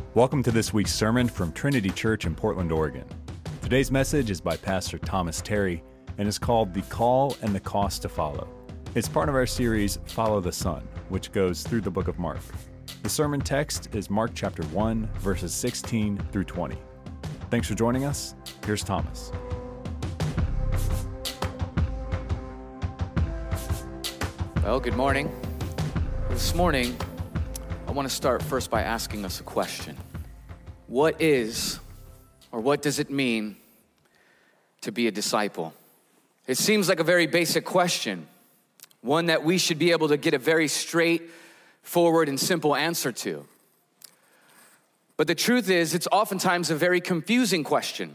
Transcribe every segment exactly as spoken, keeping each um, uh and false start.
Welcome to this week's sermon from Trinity Church in Portland, Oregon. Today's message is by Pastor Thomas Terry and is called The Call and the Cost to Follow. It's part of our series, Follow the Sun, which goes through the book of Mark. The sermon text is Mark chapter one, verses sixteen through twenty. Thanks for joining us. Here's Thomas. Well, good morning. This morning, I want to start first by asking us a question. What is, or what does it mean to be a disciple? It seems like a very basic question, one that we should be able to get a very straightforward and simple answer to. But the truth is, it's oftentimes a very confusing question.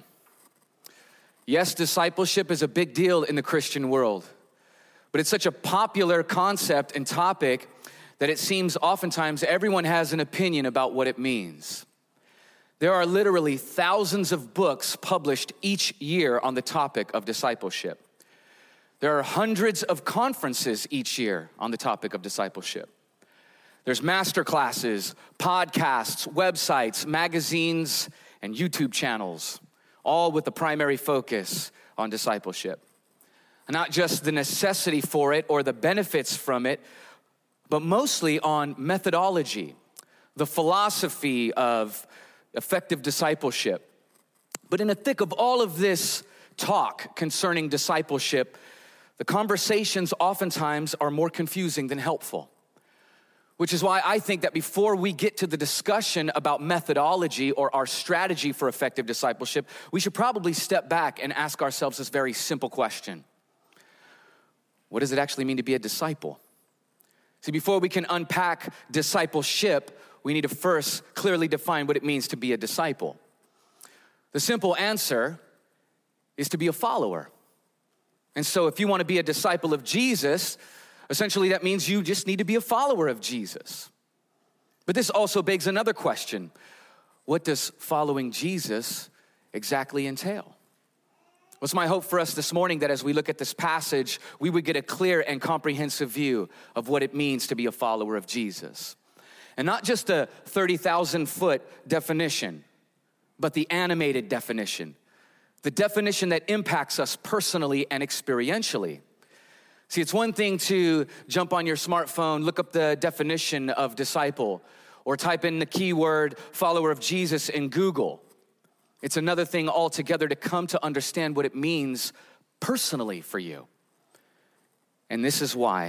Yes, discipleship is a big deal in the Christian world, but it's such a popular concept and topic that it seems oftentimes everyone has an opinion about what it means. There are literally thousands of books published each year on the topic of discipleship. There are hundreds of conferences each year on the topic of discipleship. There's master classes, podcasts, websites, magazines, and YouTube channels, all with the primary focus on discipleship. And not just the necessity for it or the benefits from it, but mostly on methodology, the philosophy of effective discipleship. But in the thick of all of this talk concerning discipleship, the conversations oftentimes are more confusing than helpful. Which is why I think that before we get to the discussion about methodology or our strategy for effective discipleship, we should probably step back and ask ourselves this very simple question. What does it actually mean to be a disciple? See, before we can unpack discipleship, we need to first clearly define what it means to be a disciple. The simple answer is to be a follower. And so if you want to be a disciple of Jesus, essentially that means you just need to be a follower of Jesus. But this also begs another question. What does following Jesus exactly entail? Well, it's my hope for us this morning that as we look at this passage, we would get a clear and comprehensive view of what it means to be a follower of Jesus. And not just a thirty thousand foot definition, but the animated definition. The definition that impacts us personally and experientially. See, it's one thing to jump on your smartphone, look up the definition of disciple, or type in the keyword follower of Jesus in Google. It's another thing altogether to come to understand what it means personally for you. And this is why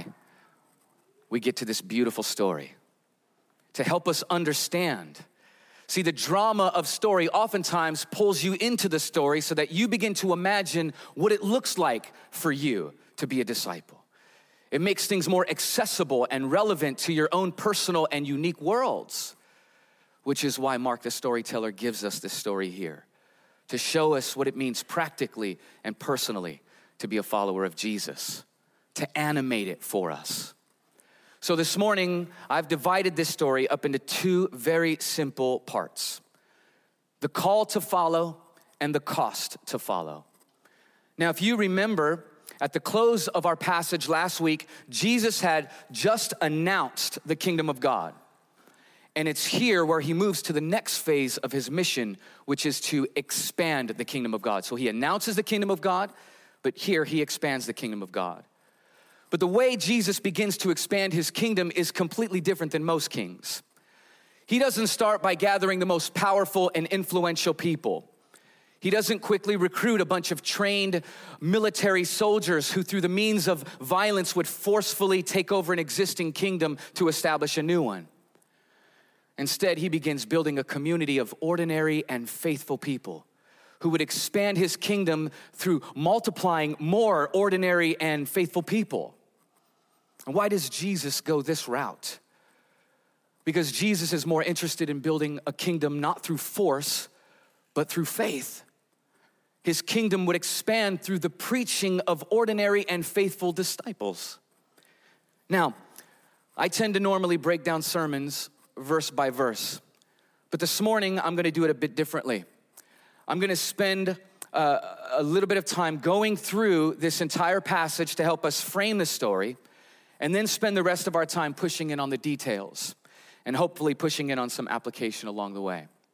we get to this beautiful story, to help us understand. See, the drama of story oftentimes pulls you into the story so that you begin to imagine what it looks like for you to be a disciple. It makes things more accessible and relevant to your own personal and unique worlds, which is why Mark the storyteller gives us this story here, to show us what it means practically and personally to be a follower of Jesus, to animate it for us. So this morning, I've divided this story up into two very simple parts: the call to follow and the cost to follow. Now, if you remember, at the close of our passage last week, Jesus had just announced the kingdom of God. And it's here where he moves to the next phase of his mission, which is to expand the kingdom of God. So he announces the kingdom of God, but here he expands the kingdom of God. But the way Jesus begins to expand his kingdom is completely different than most kings. He doesn't start by gathering the most powerful and influential people. He doesn't quickly recruit a bunch of trained military soldiers who, through the means of violence, would forcefully take over an existing kingdom to establish a new one. Instead, he begins building a community of ordinary and faithful people who would expand his kingdom through multiplying more ordinary and faithful people. And why does Jesus go this route? Because Jesus is more interested in building a kingdom not through force, but through faith. His kingdom would expand through the preaching of ordinary and faithful disciples. Now, I tend to normally break down sermons verse by verse, but this morning I'm going to do it a bit differently. I'm going to spend uh, a little bit of time going through this entire passage to help us frame the story, and then spend the rest of our time pushing in on the details and hopefully pushing in on some application along the way.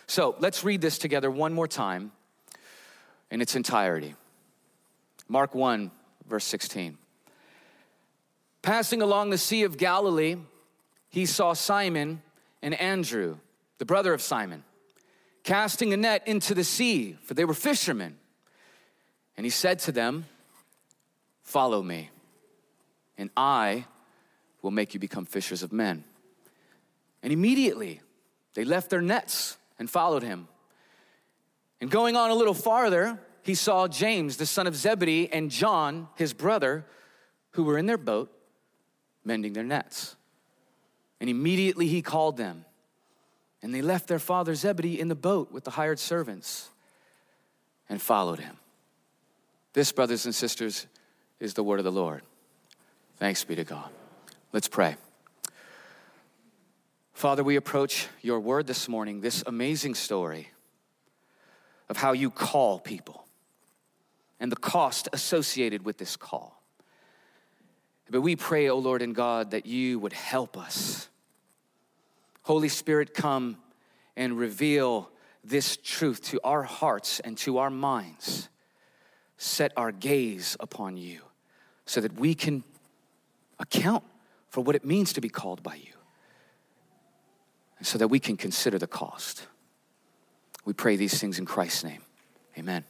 So let's read this together one more time in its entirety. Mark one, verse sixteen. Passing along the Sea of Galilee, he saw Simon and Andrew, the brother of Simon, casting a net into the sea, for they were fishermen. And he said to them, "Follow me, and I will make you become fishers of men." And immediately they left their nets and followed him. And going on a little farther, he saw James, the son of Zebedee, and John, his brother, who were in their boat, mending their nets. And immediately he called them. And they left their father Zebedee in the boat with the hired servants and followed him. This, brothers and sisters, is the word of the Lord. Thanks be to God. Let's pray. Father, we approach your word this morning, this amazing story of how you call people and the cost associated with this call. But we pray, O Lord and God, that you would help us. Holy Spirit, come and reveal this truth to our hearts and to our minds. Set our gaze upon you so that we can account for what it means to be called by you, and so that we can consider the cost. We pray these things in Christ's name. Amen.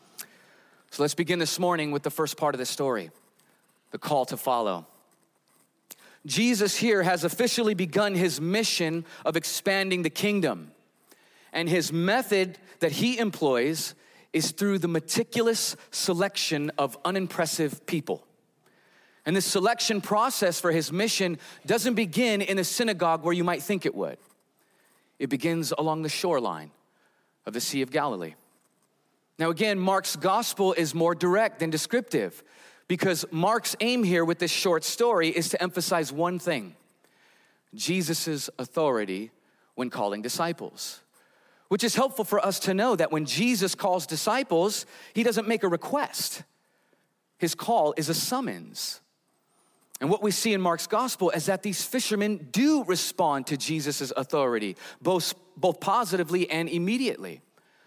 So let's begin this morning with the first part of the story, the call to follow. Jesus here has officially begun his mission of expanding the kingdom. And his method that he employs is through the meticulous selection of unimpressive people. And this selection process for his mission doesn't begin in a synagogue where you might think it would. It begins along the shoreline of the Sea of Galilee. Now again, Mark's gospel is more direct than descriptive, because Mark's aim here with this short story is to emphasize one thing: Jesus' authority when calling disciples. Which is helpful for us to know that when Jesus calls disciples, he doesn't make a request. His call is a summons. And what we see in Mark's gospel is that these fishermen do respond to Jesus' authority, both, both positively and immediately.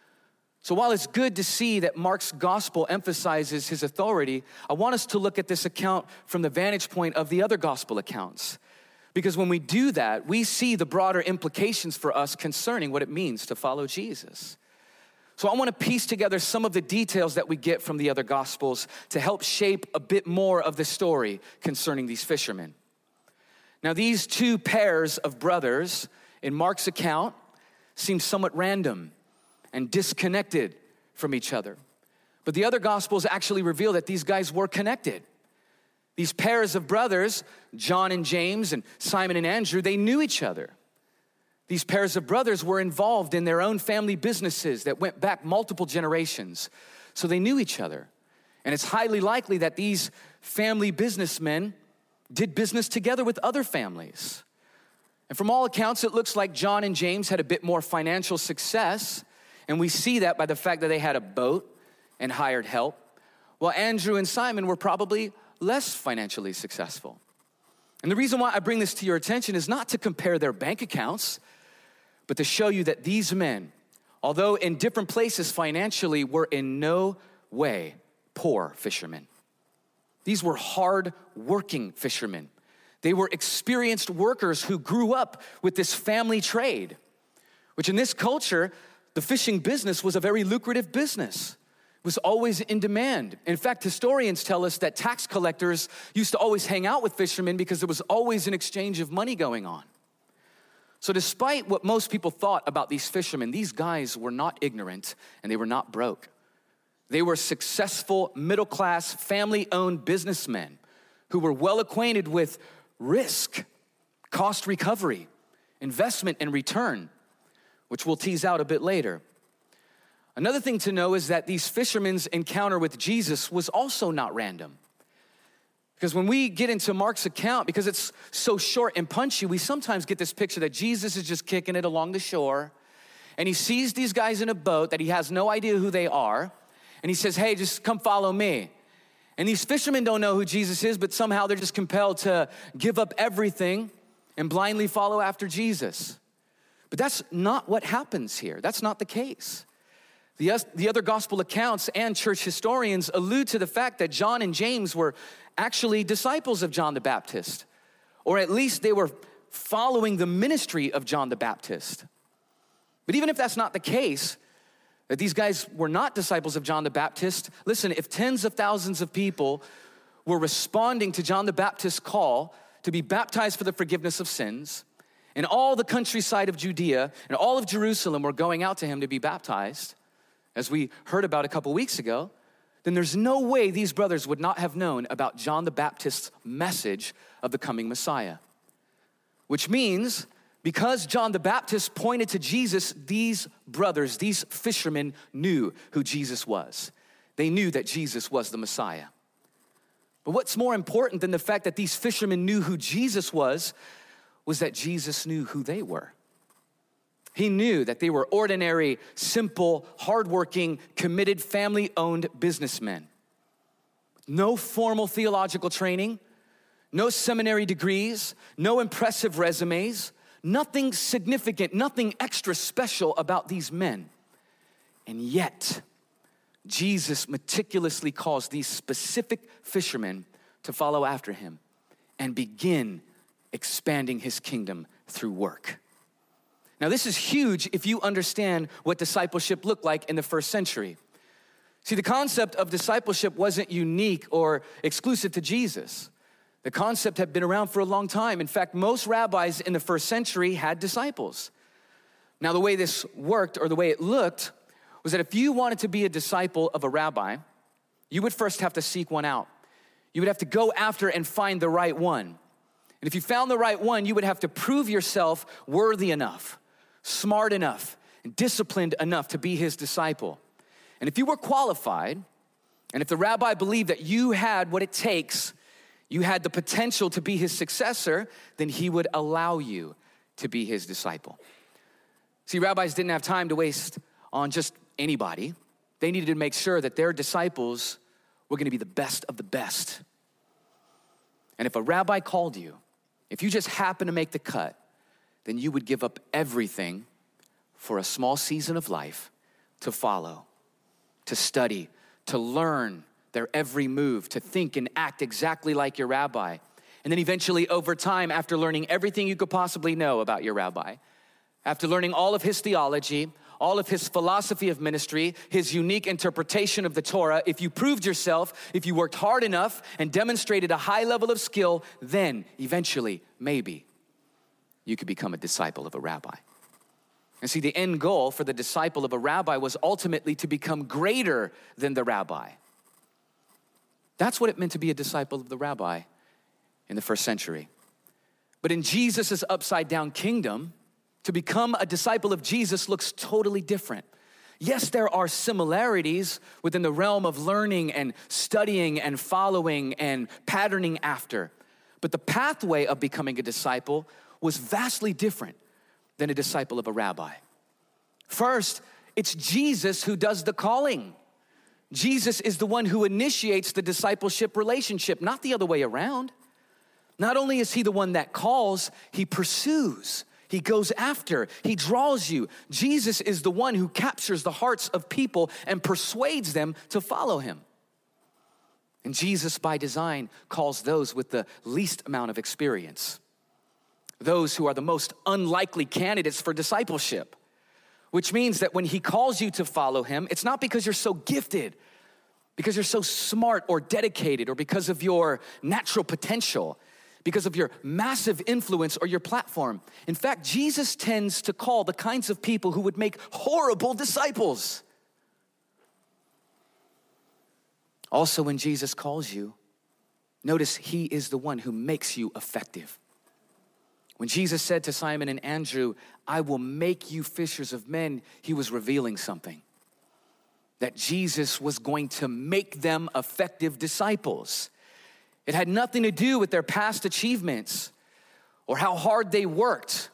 So while it's good to see that Mark's gospel emphasizes his authority, I want us to look at this account from the vantage point of the other gospel accounts. Because when we do that, we see the broader implications for us concerning what it means to follow Jesus. So I want to piece together some of the details that we get from the other gospels to help shape a bit more of the story concerning these fishermen. Now, these two pairs of brothers in Mark's account seem somewhat random and disconnected from each other. But the other gospels actually reveal that these guys were connected. These pairs of brothers, John and James and Simon and Andrew, they knew each other. These pairs of brothers were involved in their own family businesses that went back multiple generations. So they knew each other. And it's highly likely that these family businessmen did business together with other families. And from all accounts, it looks like John and James had a bit more financial success. And we see that by the fact that they had a boat and hired help, while Andrew and Simon were probably less financially successful. And the reason why I bring this to your attention is not to compare their bank accounts, but to show you that these men, although in different places financially, were in no way poor fishermen. These were hard-working fishermen. They were experienced workers who grew up with this family trade, which in this culture, the fishing business was a very lucrative business. It was always in demand. In fact, historians tell us that tax collectors used to always hang out with fishermen because there was always an exchange of money going on. So despite what most people thought about these fishermen, these guys were not ignorant and they were not broke. They were successful, middle-class, family-owned businessmen who were well acquainted with risk, cost recovery, investment and return, which we'll tease out a bit later. Another thing to know is that these fishermen's encounter with Jesus was also not random. Because when we get into Mark's account, because it's so short and punchy, we sometimes get this picture that Jesus is just kicking it along the shore, and he sees these guys in a boat that he has no idea who they are, and he says, hey, just come follow me. And these fishermen don't know who Jesus is, but somehow they're just compelled to give up everything and blindly follow after Jesus. But that's not what happens here. That's not the case. The, the other gospel accounts and church historians allude to the fact that John and James were actually disciples of John the Baptist, or at least they were following the ministry of John the Baptist. But even if that's not the case, that these guys were not disciples of John the Baptist, listen, if tens of thousands of people were responding to John the Baptist's call to be baptized for the forgiveness of sins, and all the countryside of Judea and all of Jerusalem were going out to him to be baptized, as we heard about a couple weeks ago, then there's no way these brothers would not have known about John the Baptist's message of the coming Messiah. Which means, because John the Baptist pointed to Jesus, these brothers, these fishermen knew who Jesus was. They knew that Jesus was the Messiah. But what's more important than the fact that these fishermen knew who Jesus was, was that Jesus knew who they were. He knew that they were ordinary, simple, hardworking, committed, family-owned businessmen. No formal theological training, no seminary degrees, no impressive resumes, nothing significant, nothing extra special about these men. And yet, Jesus meticulously calls these specific fishermen to follow after him and begin expanding his kingdom through work. Now, this is huge if you understand what discipleship looked like in the first century. See, the concept of discipleship wasn't unique or exclusive to Jesus. The concept had been around for a long time. In fact, most rabbis in the first century had disciples. Now, the way this worked, or the way it looked, was that if you wanted to be a disciple of a rabbi, you would first have to seek one out. You would have to go after and find the right one. And if you found the right one, you would have to prove yourself worthy enough, smart enough, and disciplined enough to be his disciple. And if you were qualified, and if the rabbi believed that you had what it takes, you had the potential to be his successor, then he would allow you to be his disciple. See, rabbis didn't have time to waste on just anybody. They needed to make sure that their disciples were going to be the best of the best. And if a rabbi called you, if you just happened to make the cut, then you would give up everything for a small season of life to follow, to study, to learn their every move, to think and act exactly like your rabbi. And then eventually over time, after learning everything you could possibly know about your rabbi, after learning all of his theology, all of his philosophy of ministry, his unique interpretation of the Torah, if you proved yourself, if you worked hard enough and demonstrated a high level of skill, then eventually, maybe, you could become a disciple of a rabbi. And see, the end goal for the disciple of a rabbi was ultimately to become greater than the rabbi. That's what it meant to be a disciple of the rabbi in the first century. But in Jesus' upside down kingdom, to become a disciple of Jesus looks totally different. Yes, there are similarities within the realm of learning and studying and following and patterning after. But the pathway of becoming a disciple was vastly different than a disciple of a rabbi. First, it's Jesus who does the calling. Jesus is the one who initiates the discipleship relationship, not the other way around. Not only is he the one that calls, he pursues. He goes after, he draws you. Jesus is the one who captures the hearts of people and persuades them to follow him. And Jesus, by design, calls those with the least amount of experience, those who are the most unlikely candidates for discipleship, which means that when he calls you to follow him, it's not because you're so gifted, because you're so smart or dedicated, or because of your natural potential, because of your massive influence or your platform. In fact, Jesus tends to call the kinds of people who would make horrible disciples. Also, when Jesus calls you, notice he is the one who makes you effective. When Jesus said to Simon and Andrew, I will make you fishers of men, he was revealing something. That Jesus was going to make them effective disciples. It had nothing to do with their past achievements or how hard they worked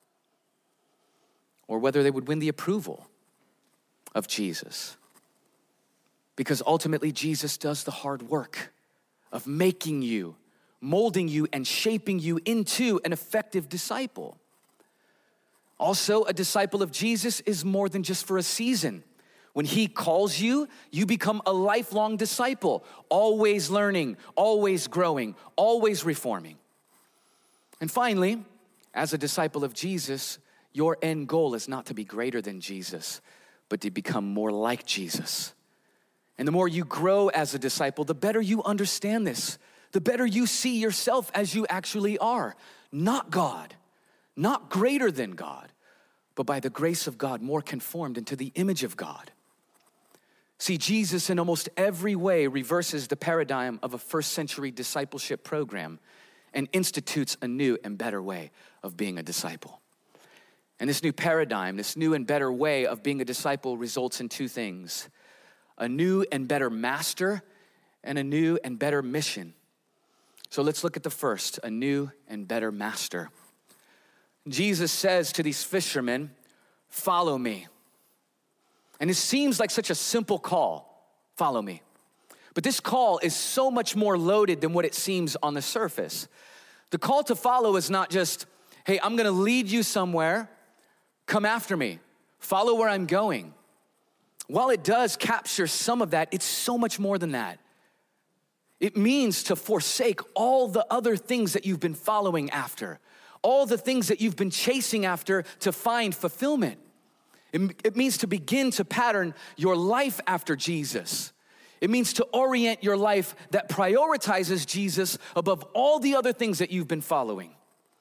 or whether they would win the approval of Jesus. Because ultimately, Jesus does the hard work of making you, molding you, and shaping you into an effective disciple. Also, a disciple of Jesus is more than just for a season. When he calls you, you become a lifelong disciple, always learning, always growing, always reforming. And finally, as a disciple of Jesus, your end goal is not to be greater than Jesus, but to become more like Jesus. And the more you grow as a disciple, the better you understand this, the better you see yourself as you actually are. Not God, not greater than God, but by the grace of God, more conformed into the image of God. See, Jesus in almost every way reverses the paradigm of a first century discipleship program and institutes a new and better way of being a disciple. And this new paradigm, this new and better way of being a disciple results in two things: a new and better master and a new and better mission. So let's look at the first, a new and better master. Jesus says to these fishermen, "Follow me." And it seems like such a simple call, follow me. But this call is so much more loaded than what it seems on the surface. The call to follow is not just, hey, I'm gonna lead you somewhere, come after me, follow where I'm going. While it does capture some of that, it's so much more than that. It means to forsake all the other things that you've been following after, all the things that you've been chasing after to find fulfillment. It, it means to begin to pattern your life after Jesus. It means to orient your life that prioritizes Jesus above all the other things that you've been following.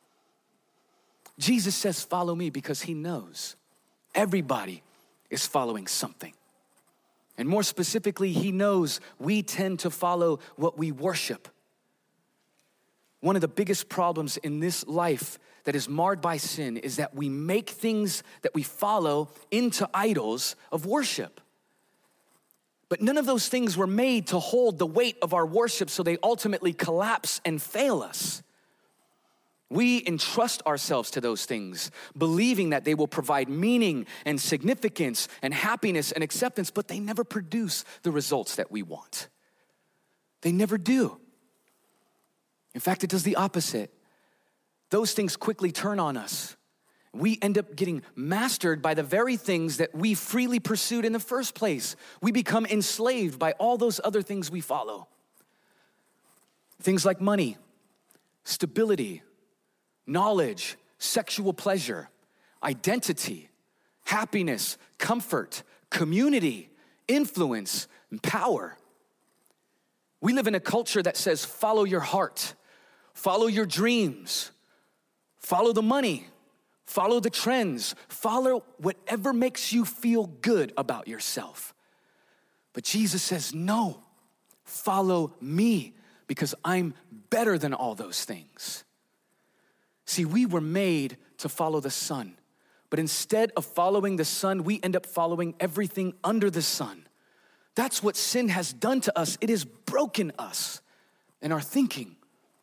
Jesus says, follow me, because he knows everybody is following something. And more specifically, he knows we tend to follow what we worship. One of the biggest problems in this life that is marred by sin is that we make things that we follow into idols of worship. But none of those things were made to hold the weight of our worship, so they ultimately collapse and fail us. We entrust ourselves to those things, believing that they will provide meaning and significance and happiness and acceptance, but they never produce the results that we want. They never do. In fact, it does the opposite. Those things quickly turn on us. We end up getting mastered by the very things that we freely pursued in the first place. We become enslaved by all those other things we follow. Things like money, stability, knowledge, sexual pleasure, identity, happiness, comfort, community, influence, and power. We live in a culture that says, follow your heart, follow your dreams, follow the money, follow the trends, follow whatever makes you feel good about yourself. But Jesus says, no, follow me, because I'm better than all those things. See, we were made to follow the Son, but instead of following the Son, we end up following everything under the sun. That's what sin has done to us. It has broken us in our thinking.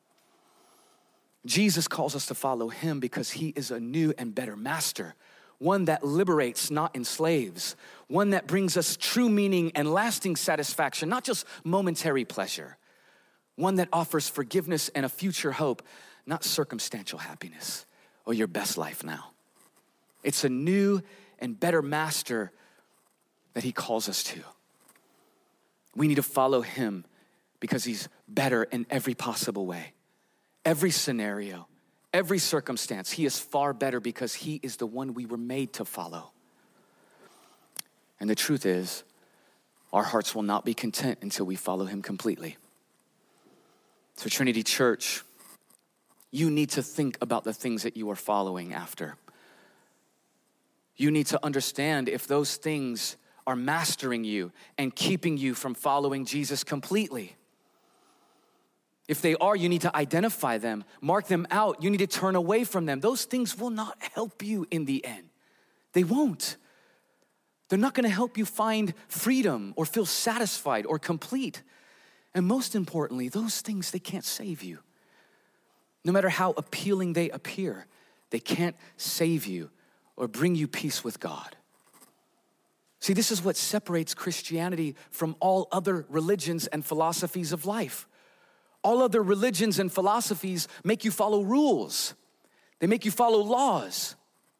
Jesus calls us to follow him because he is a new and better master, one that liberates, not enslaves, one that brings us true meaning and lasting satisfaction, not just momentary pleasure, one that offers forgiveness and a future hope, not circumstantial happiness or your best life now. It's a new and better master that he calls us to. We need to follow him because he's better in every possible way. Every scenario, every circumstance, he is far better because he is the one we were made to follow. And the truth is, our hearts will not be content until we follow him completely. So Trinity Church, you need to think about the things that you are following after. You need to understand if those things are mastering you and keeping you from following Jesus completely. If they are, you need to identify them, mark them out. You need to turn away from them. Those things will not help you in the end. They won't. They're not gonna help you find freedom or feel satisfied or complete. And most importantly, those things, they can't save you. No matter how appealing they appear, they can't save you or bring you peace with God. See, this is what separates Christianity from all other religions and philosophies of life. All other religions and philosophies make you follow rules. They make you follow laws.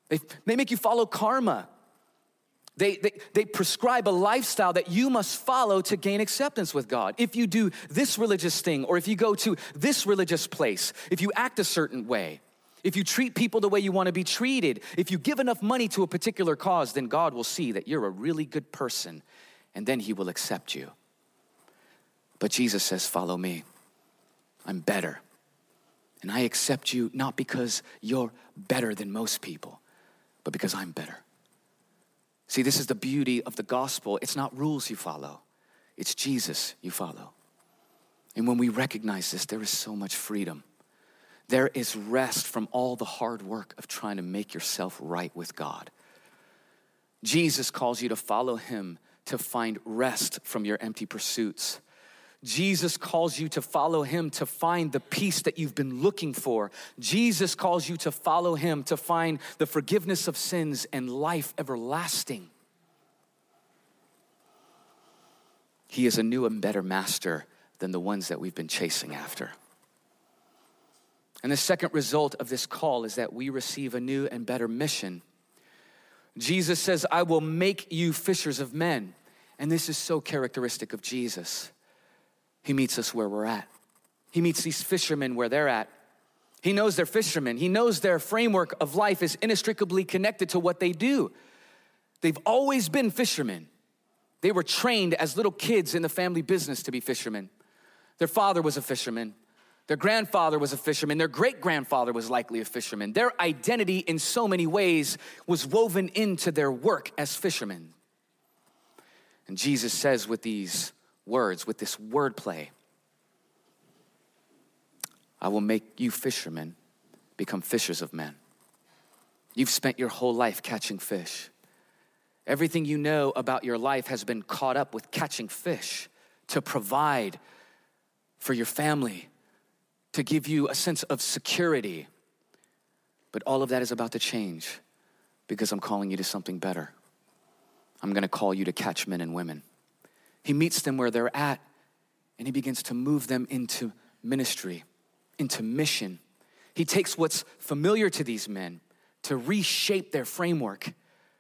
They, they make you follow karma. They, they, they prescribe a lifestyle that you must follow to gain acceptance with God. If you do this religious thing, or if you go to this religious place, if you act a certain way, if you treat people the way you want to be treated, if you give enough money to a particular cause, then God will see that you're a really good person, and then he will accept you. But Jesus says, follow me. I'm better. And I accept you not because you're better than most people, but because I'm better. See, this is the beauty of the gospel. It's not rules you follow. It's Jesus you follow. And when we recognize this, there is so much freedom. There is rest from all the hard work of trying to make yourself right with God. Jesus calls you to follow him to find rest from your empty pursuits. Jesus calls you to follow him to find the peace that you've been looking for. Jesus calls you to follow him to find the forgiveness of sins and life everlasting. He is a new and better master than the ones that we've been chasing after. And the second result of this call is that we receive a new and better mission. Jesus says, I will make you fishers of men. And this is so characteristic of Jesus. He meets us where we're at. He meets these fishermen where they're at. He knows they're fishermen. He knows their framework of life is inextricably connected to what they do. They've always been fishermen. They were trained as little kids in the family business to be fishermen. Their father was a fisherman. Their grandfather was a fisherman. Their great-grandfather was likely a fisherman. Their identity in so many ways was woven into their work as fishermen. And Jesus says with these words, with this wordplay, I will make you fishermen become fishers of men. You've spent your whole life catching fish. Everything you know about your life has been caught up with catching fish to provide for your family, to give you a sense of security. But all of that is about to change because I'm calling you to something better. I'm gonna call you to catch men and women. He meets them where they're at, and he begins to move them into ministry, into mission. He takes what's familiar to these men to reshape their framework.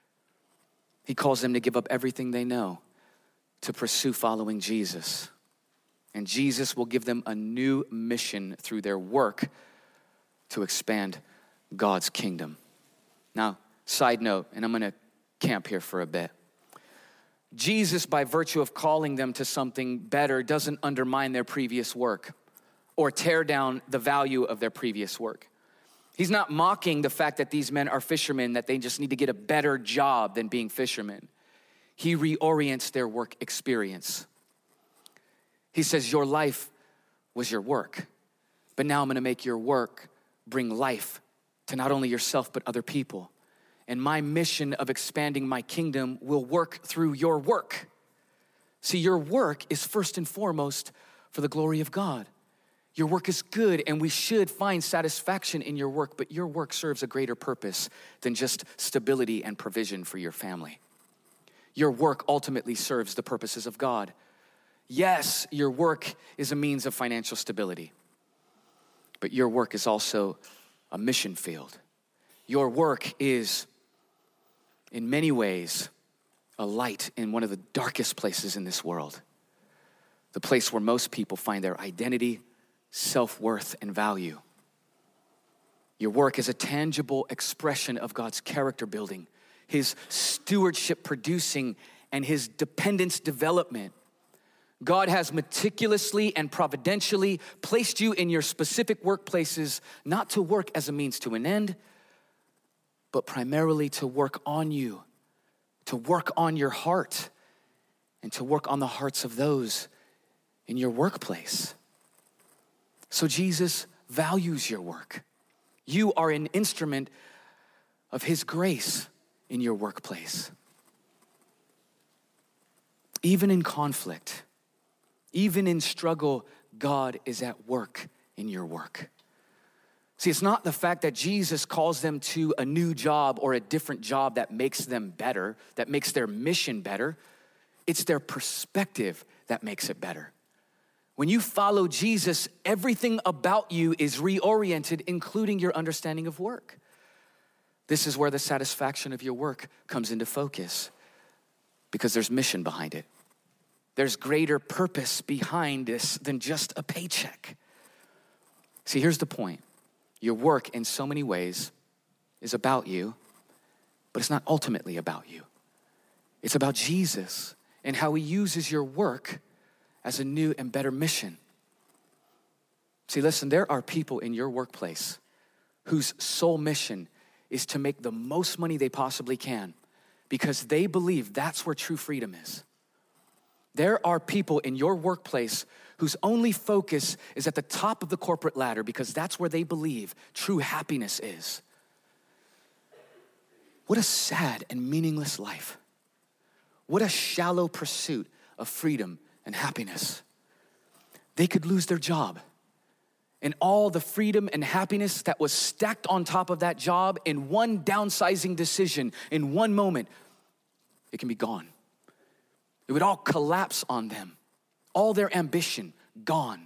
He calls them to give up everything they know to pursue following Jesus. And Jesus will give them a new mission through their work to expand God's kingdom. Now, side note, and I'm gonna camp here for a bit. Jesus, by virtue of calling them to something better, doesn't undermine their previous work or tear down the value of their previous work. He's not mocking the fact that these men are fishermen, that they just need to get a better job than being fishermen. He reorients their work experience. He says, your life was your work, but now I'm gonna make your work bring life to not only yourself, but other people. And my mission of expanding my kingdom will work through your work. See, your work is first and foremost for the glory of God. Your work is good, and we should find satisfaction in your work, but your work serves a greater purpose than just stability and provision for your family. Your work ultimately serves the purposes of God. Yes, your work is a means of financial stability, but your work is also a mission field. Your work is, in many ways, a light in one of the darkest places in this world, the place where most people find their identity, self-worth, and value. Your work is a tangible expression of God's character building, his stewardship producing, and his dependence development. God has meticulously and providentially placed you in your specific workplaces, not to work as a means to an end, but primarily to work on you, to work on your heart, and to work on the hearts of those in your workplace. So Jesus values your work. You are an instrument of his grace in your workplace. Even in conflict, even in struggle, God is at work in your work. See, it's not the fact that Jesus calls them to a new job or a different job that makes them better, that makes their mission better. It's their perspective that makes it better. When you follow Jesus, everything about you is reoriented, including your understanding of work. This is where the satisfaction of your work comes into focus, because there's mission behind it. There's greater purpose behind this than just a paycheck. See, here's the point. Your work in so many ways is about you, but it's not ultimately about you. It's about Jesus and how he uses your work as a new and better mission. See, listen, there are people in your workplace whose sole mission is to make the most money they possibly can because they believe that's where true freedom is. There are people in your workplace whose only focus is at the top of the corporate ladder because that's where they believe true happiness is. What a sad and meaningless life. What a shallow pursuit of freedom and happiness. They could lose their job, and all the freedom and happiness that was stacked on top of that job in one downsizing decision, in one moment, it can be gone. It would all collapse on them. All their ambition, gone.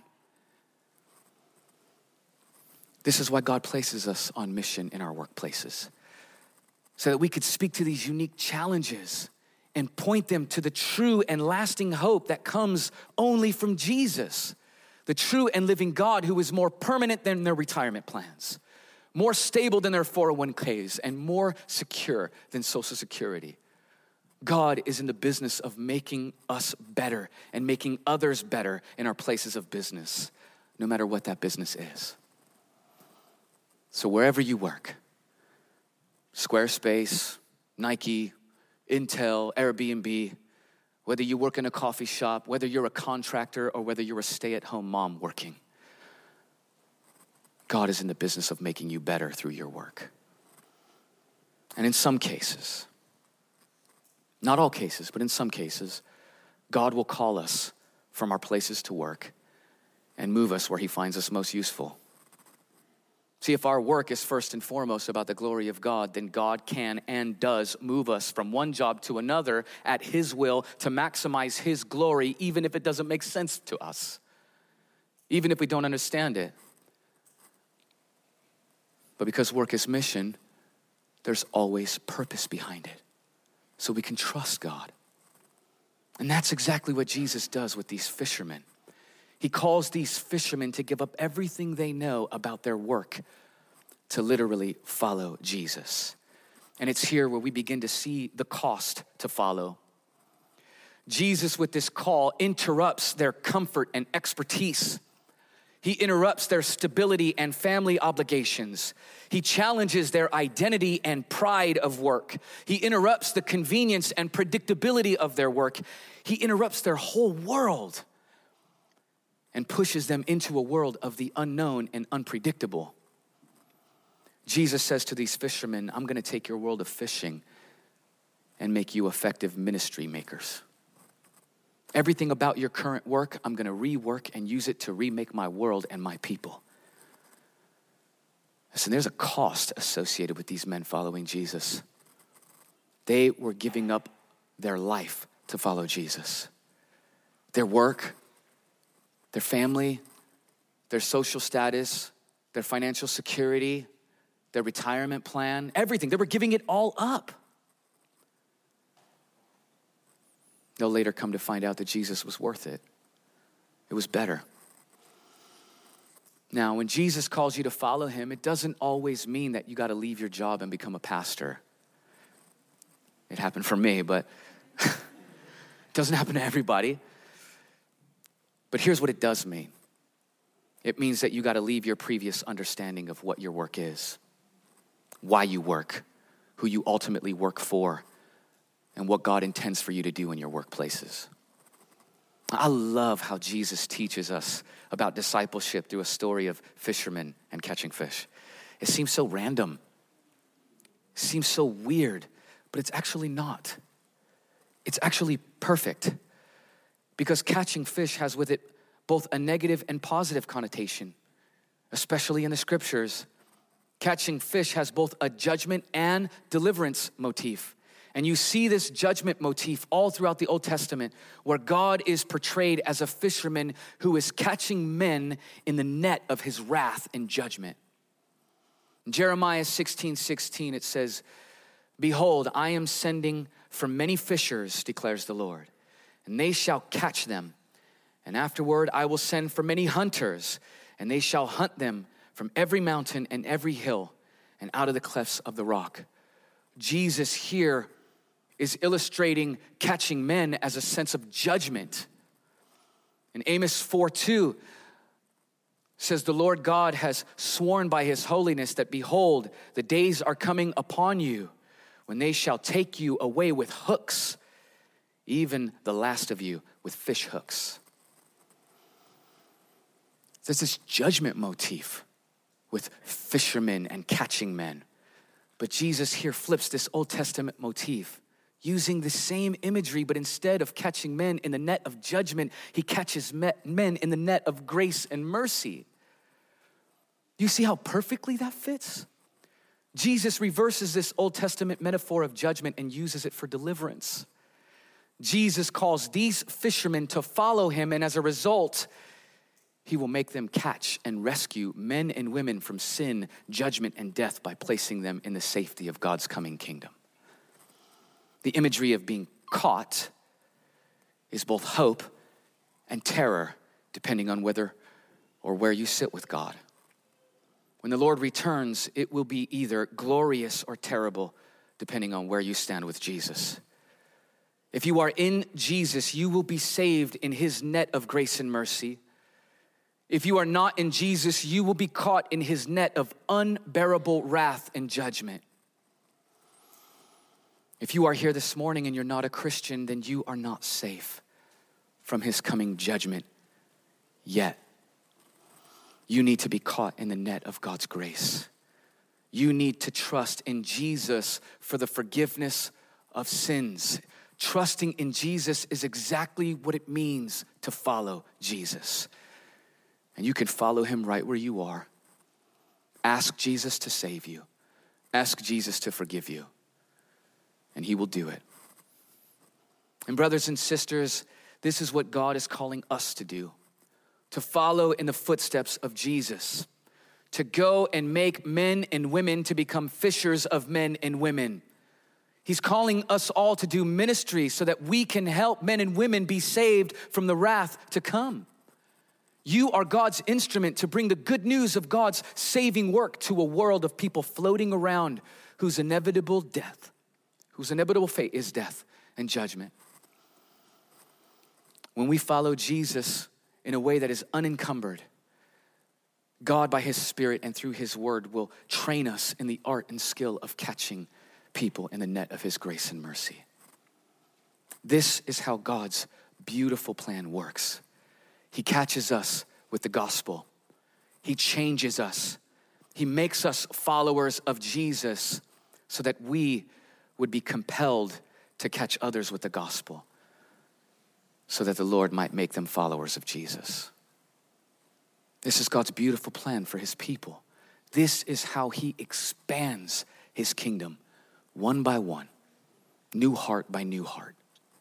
This is why God places us on mission in our workplaces, so that we could speak to these unique challenges and point them to the true and lasting hope that comes only from Jesus, the true and living God who is more permanent than their retirement plans, more stable than their four oh one k's, and more secure than Social Security. God is in the business of making us better and making others better in our places of business, no matter what that business is. So wherever you work, Squarespace, Nike, Intel, Airbnb, whether you work in a coffee shop, whether you're a contractor, or whether you're a stay-at-home mom working, God is in the business of making you better through your work. And in some cases, not all cases, but in some cases, God will call us from our places to work and move us where he finds us most useful. See, if our work is first and foremost about the glory of God, then God can and does move us from one job to another at his will to maximize his glory, even if it doesn't make sense to us, even if we don't understand it. But because work is mission, there's always purpose behind it, so we can trust God. And that's exactly what Jesus does with these fishermen. He calls these fishermen to give up everything they know about their work to literally follow Jesus. And it's here where we begin to see the cost to follow. Jesus, with this call, interrupts their comfort and expertise. He interrupts their stability and family obligations. He challenges their identity and pride of work. He interrupts the convenience and predictability of their work. He interrupts their whole world and pushes them into a world of the unknown and unpredictable. Jesus says to these fishermen, I'm gonna take your world of fishing and make you effective ministry makers. Everything about your current work, I'm gonna rework and use it to remake my world and my people. Listen, there's a cost associated with these men following Jesus. They were giving up their life to follow Jesus. Their work, their family, their social status, their financial security, their retirement plan, everything. They were giving it all up. They'll later come to find out that Jesus was worth it. It was better. Now, when Jesus calls you to follow him, it doesn't always mean that you got to leave your job and become a pastor. It happened for me, but it doesn't happen to everybody. But here's what it does mean. It means that you got to leave your previous understanding of what your work is, why you work, who you ultimately work for, and what God intends for you to do in your workplaces. I love how Jesus teaches us about discipleship through a story of fishermen and catching fish. It seems so random. It seems so weird, but it's actually not. It's actually perfect, because catching fish has with it both a negative and positive connotation, especially in the scriptures. Catching fish has both a judgment and deliverance motif. And you see this judgment motif all throughout the Old Testament, where God is portrayed as a fisherman who is catching men in the net of his wrath and judgment. In Jeremiah sixteen sixteen, it says, behold, I am sending for many fishers, declares the Lord, and they shall catch them. And afterward I will send for many hunters, and they shall hunt them from every mountain and every hill and out of the clefts of the rock. Jesus here is illustrating catching men as a sense of judgment. In Amos four two says, the Lord God has sworn by his holiness that behold, the days are coming upon you when they shall take you away with hooks, even the last of you with fish hooks. There's this judgment motif with fishermen and catching men. But Jesus here flips this Old Testament motif, using the same imagery, but instead of catching men in the net of judgment, he catches men in the net of grace and mercy. Do you see how perfectly that fits? Jesus reverses this Old Testament metaphor of judgment and uses it for deliverance. Jesus calls these fishermen to follow him, and as a result, he will make them catch and rescue men and women from sin, judgment, and death by placing them in the safety of God's coming kingdom. The imagery of being caught is both hope and terror, depending on whether or where you sit with God. When the Lord returns, it will be either glorious or terrible, depending on where you stand with Jesus. If you are in Jesus, you will be saved in his net of grace and mercy. If you are not in Jesus, you will be caught in his net of unbearable wrath and judgment. If you are here this morning and you're not a Christian, then you are not safe from his coming judgment yet. You need to be caught in the net of God's grace. You need to trust in Jesus for the forgiveness of sins. Trusting in Jesus is exactly what it means to follow Jesus. And you can follow him right where you are. Ask Jesus to save you. Ask Jesus to forgive you. And he will do it. And brothers and sisters, this is what God is calling us to do. To follow in the footsteps of Jesus. To go and make men and women to become fishers of men and women. He's calling us all to do ministry so that we can help men and women be saved from the wrath to come. You are God's instrument to bring the good news of God's saving work to a world of people floating around whose inevitable death, whose inevitable fate is death and judgment. When we follow Jesus in a way that is unencumbered, God by his Spirit and through his word will train us in the art and skill of catching people in the net of his grace and mercy. This is how God's beautiful plan works. He catches us with the gospel. He changes us. He makes us followers of Jesus so that we would be compelled to catch others with the gospel so that the Lord might make them followers of Jesus. This is God's beautiful plan for his people. This is how he expands his kingdom one by one, new heart by new heart.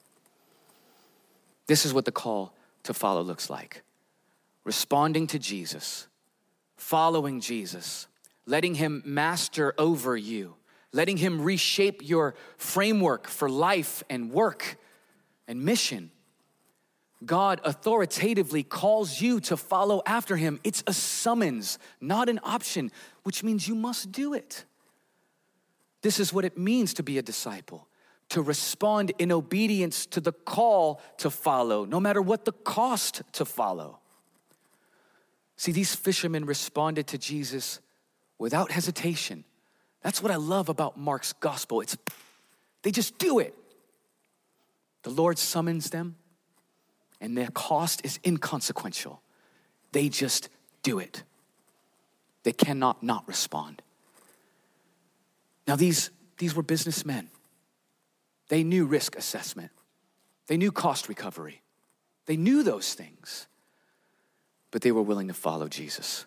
This is what the call to follow looks like. Responding to Jesus, following Jesus, letting him master over you, letting him reshape your framework for life and work and mission. God authoritatively calls you to follow after him. It's a summons, not an option, which means you must do it. This is what it means to be a disciple, to respond in obedience to the call to follow, no matter what the cost to follow. See, these fishermen responded to Jesus without hesitation. That's what I love about Mark's gospel. It's they just do it. The Lord summons them, and their cost is inconsequential. They just do it. They cannot not respond. Now, these, these were businessmen. They knew risk assessment. They knew cost recovery. They knew those things, but they were willing to follow Jesus.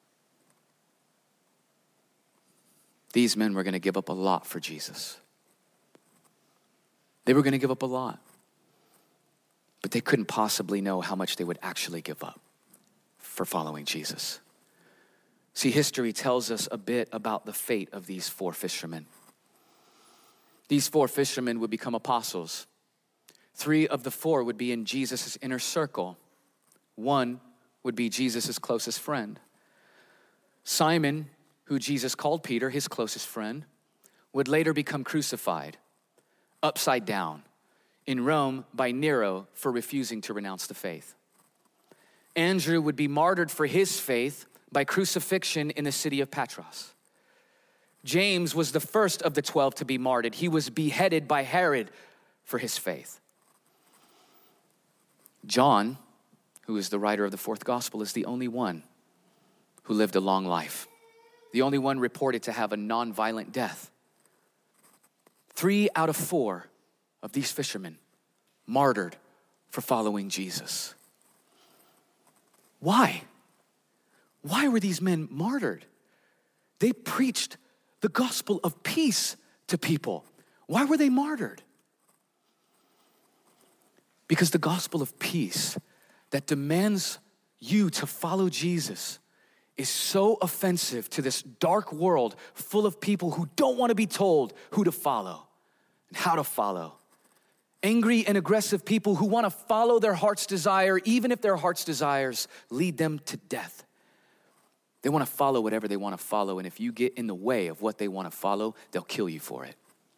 These men were going to give up a lot for Jesus. They were going to give up a lot, but they couldn't possibly know how much they would actually give up for following Jesus. See, history tells us a bit about the fate of these four fishermen. These four fishermen would become apostles. Three of the four would be in Jesus' inner circle. One would be Jesus' closest friend. Simon, who Jesus called Peter, his closest friend, would later become crucified, upside down, in Rome by Nero for refusing to renounce the faith. Andrew would be martyred for his faith by crucifixion in the city of Patras. James was the first of the twelve to be martyred. He was beheaded by Herod for his faith. John, who is the writer of the fourth gospel, is the only one who lived a long life. The only one reported to have a non-violent death. Three out of four of these fishermen martyred for following Jesus. Why? Why were these men martyred? They preached the gospel of peace to people. Why were they martyred? Because the gospel of peace that demands you to follow Jesus is so offensive to this dark world full of people who don't want to be told who to follow and how to follow. Angry and aggressive people who want to follow their heart's desire, even if their heart's desires lead them to death. They want to follow whatever they want to follow, and if you get in the way of what they want to follow, they'll kill you for it.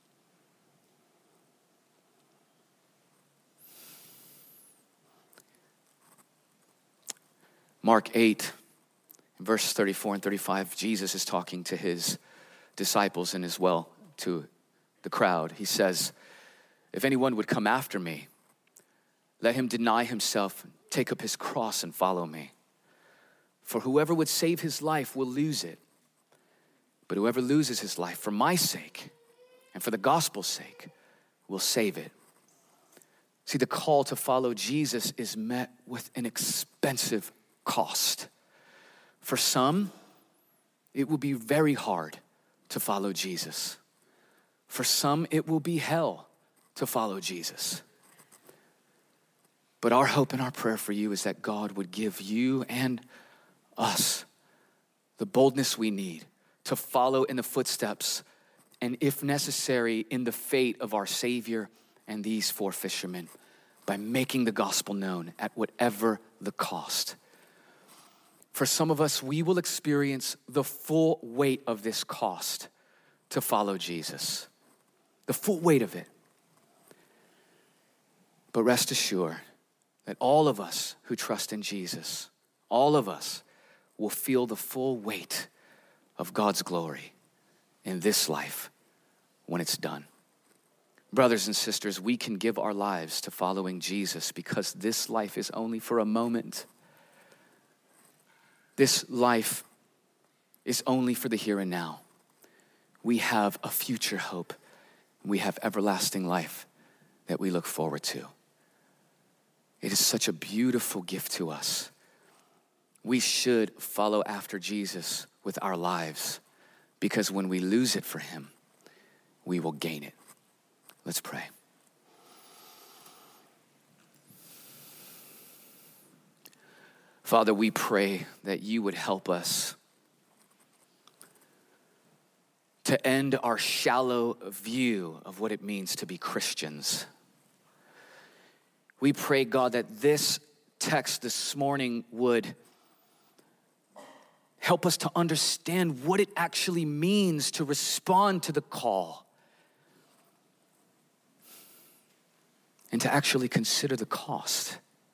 Mark eight, verse thirty-four and thirty-five, Jesus is talking to his disciples and as well to the crowd. He says, if anyone would come after me, let him deny himself, take up his cross and follow me. For whoever would save his life will lose it. But whoever loses his life for my sake and for the gospel's sake will save it. See, the call to follow Jesus is met with an expensive cost. For some, it will be very hard to follow Jesus. For some, it will be hell to follow Jesus. But our hope and our prayer for you is that God would give you and us the boldness we need to follow in the footsteps and, if necessary, in the fate of our Savior and these four fishermen by making the gospel known at whatever the cost. For some of us, we will experience the full weight of this cost to follow Jesus. The full weight of it. But rest assured that all of us who trust in Jesus, all of us will feel the full weight of God's glory in this life when it's done. Brothers and sisters, we can give our lives to following Jesus because this life is only for a moment. This life is only for the here and now. We have a future hope. We have everlasting life that we look forward to. It is such a beautiful gift to us. We should follow after Jesus with our lives because when we lose it for him, we will gain it. Let's pray. Father, we pray that you would help us to end our shallow view of what it means to be Christians. We pray, God, that this text this morning would help us to understand what it actually means to respond to the call and to actually consider the cost.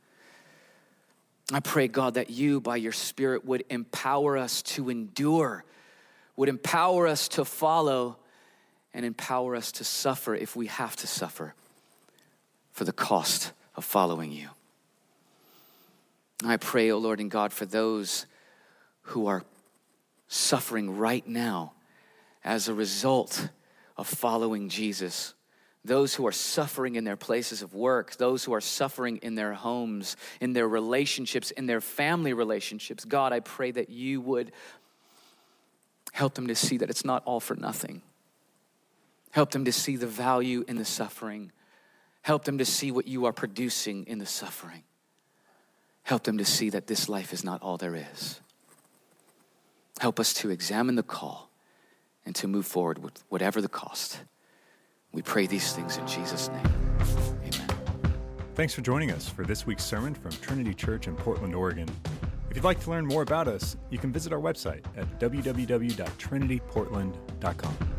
I pray, God, that you, by your Spirit, would empower us to endure, would empower us to follow, and empower us to suffer if we have to suffer for the cost of following you. I pray, O Lord and God, for those who are suffering right now as a result of following Jesus. Those who are suffering in their places of work, those who are suffering in their homes, in their relationships, in their family relationships. God, I pray that you would help them to see that it's not all for nothing. Help them to see the value in the suffering. Help them to see what you are producing in the suffering. Help them to see that this life is not all there is. Help us to examine the call and to move forward with whatever the cost. We pray these things in Jesus' name. Amen. Thanks for joining us for this week's sermon from Trinity Church in Portland, Oregon. If you'd like to learn more about us, you can visit our website at w w w dot trinity portland dot com.